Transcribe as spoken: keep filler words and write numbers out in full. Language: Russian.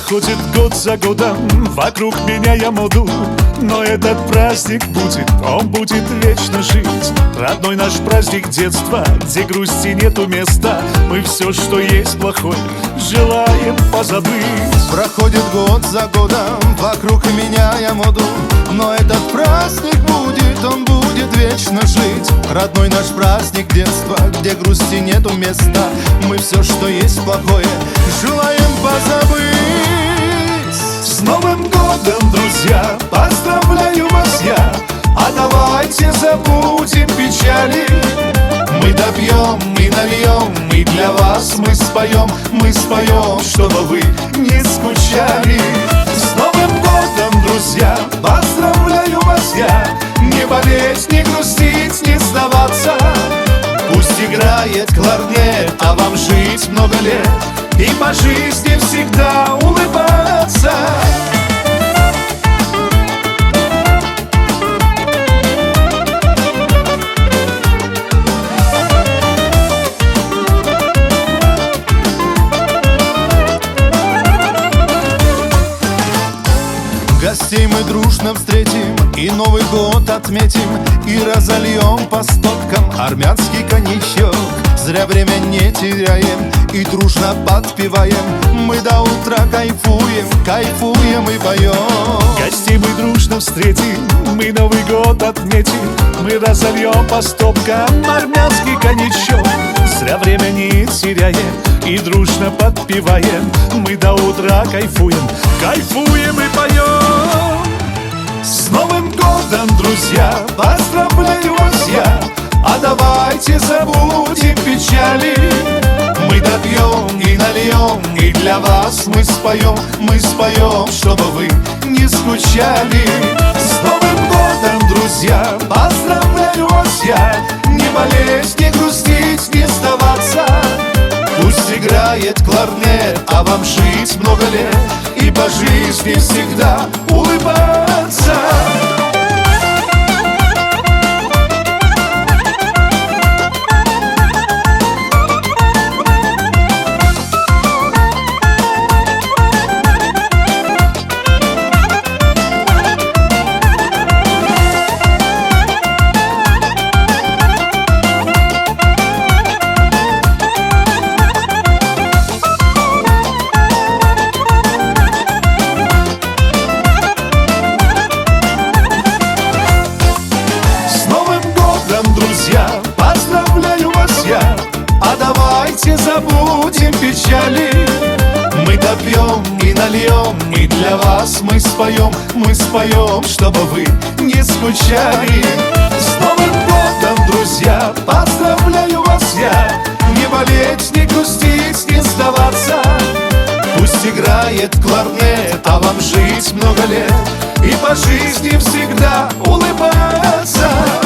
Проходит год за годом, вокруг меняя моду, но этот праздник будет, он будет вечно жить. Родной наш праздник детства, где грусти нету места. Мы все, что есть плохое, желаем позабыть. Проходит год за годом, вокруг меняя моду, но этот праздник будет, он будет вечно жить. Родной наш праздник детства, где грусти нету места. Мы все, что есть плохое, желаем позабыть. С Новым годом, друзья, поздравляю вас я. А давайте забудем печали. Мы допьем и нальем, и для вас мы споем. Мы споем, чтобы вы не скучали. С Новым годом, друзья, поздравляю вас я. Не болеть, не грустить, не сдаваться. Пусть играет кларнет, а вам жить много лет и по жизни всегда улыбаться. Гостей мы дружно встретим, и Новый год отметим, и разольем по стопкам армянский коньячок. Зря время не теряем и дружно подпеваем. Мы до утра кайфуем, кайфуем и поем. Гостей мы дружно встретим, мы Новый год отметим, мы разольем по стопкам армянский коньячок. Зря время не теряем и дружно подпеваем. Мы до утра кайфуем, кайфуем и поем. С Новым годом, друзья, поздравляю вас я. А давайте забудем печали. Мы допьем и нальем, и для вас мы споем. Мы споем, чтобы вы не скучали. С Новым годом, друзья, поздравляю вас я. Не болеть, не грустить, не сдаваться. Пусть играет кларнет, а вам жить много лет и по жизни всегда улыбаться. Поздравляю вас я. А давайте забудем печали. Мы допьем и нальем, и для вас мы споем. Мы споем, чтобы вы не скучали. С Новым годом, друзья, поздравляю вас я. Не болеть, не грустить, не сдаваться. Пусть играет кларнет, а вам жить много лет и по жизни всегда улыбаться.